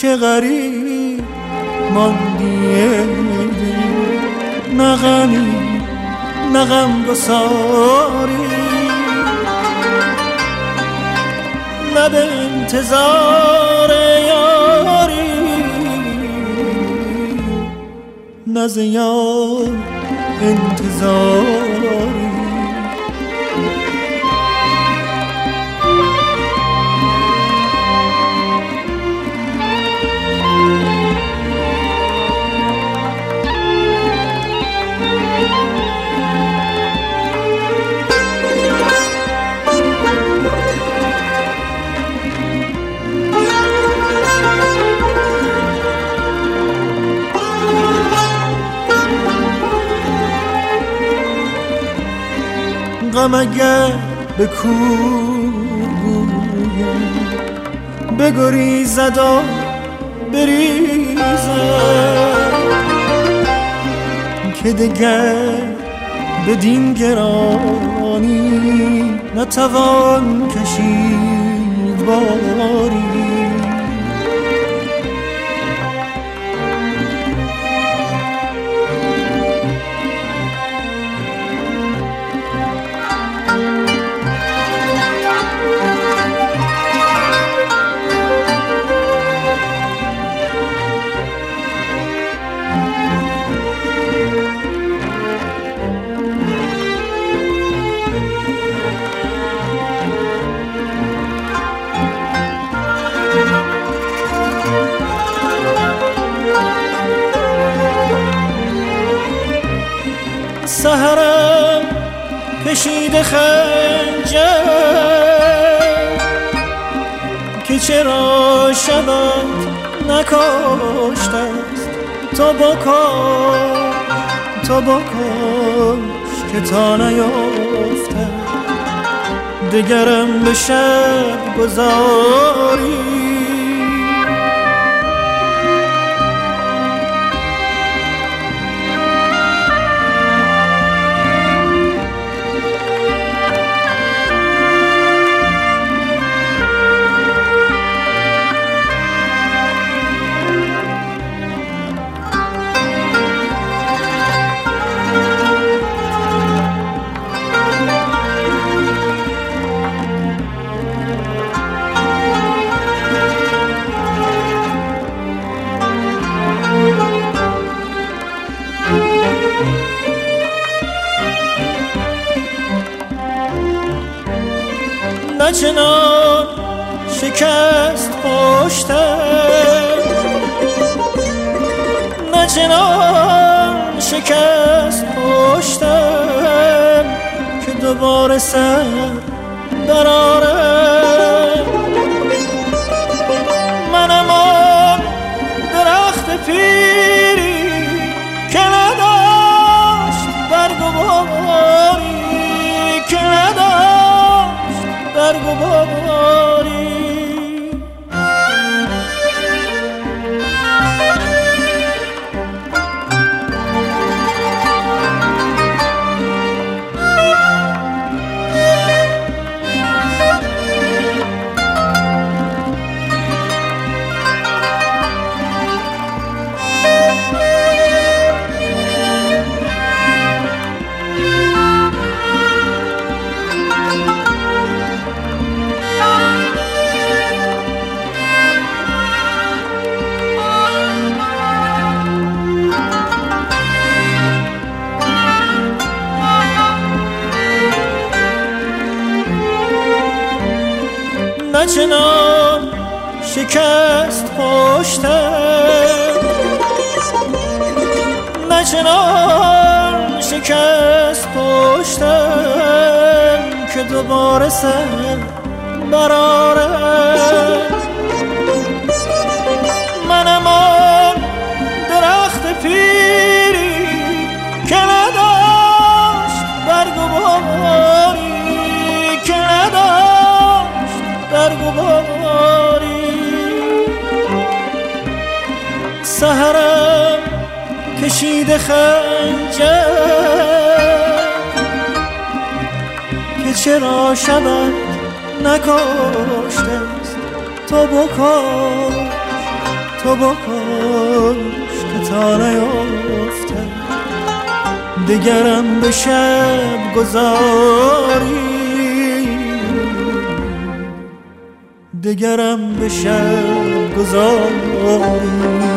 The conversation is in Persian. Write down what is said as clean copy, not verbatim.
که غریب ماندی، نه غمی نه غمگساری، نه به انتظار یاری، نه ز یار انتظاری. غم اگر به کوی بگریزد و بریزد، که دگر بدین گرانی نتوان کشید باری. سحرم کشیده خنجر که چرا شبت نکاشته است. تو بکش که تا نیافته دگرم به شب گذاری. نه چنان شکست پشتم، نه چنان شکست پشتم که دوباره سر برارم. منم آن درخت پیری که نداشت برگ و باری، که نداشت برگ و باری. نه چنان شکست پشتم، نه چنان شکست پشتم که دوباره سر برارم. منم آن درخت پیری که نداشت برگ و باری، که نداشت برگ و باری. سحرم کشیده خنجر که چرا شبت نکاشته است. تو تو بکش که تا نیفته دگرم به شب گذاری، دگرم به شب گذاری.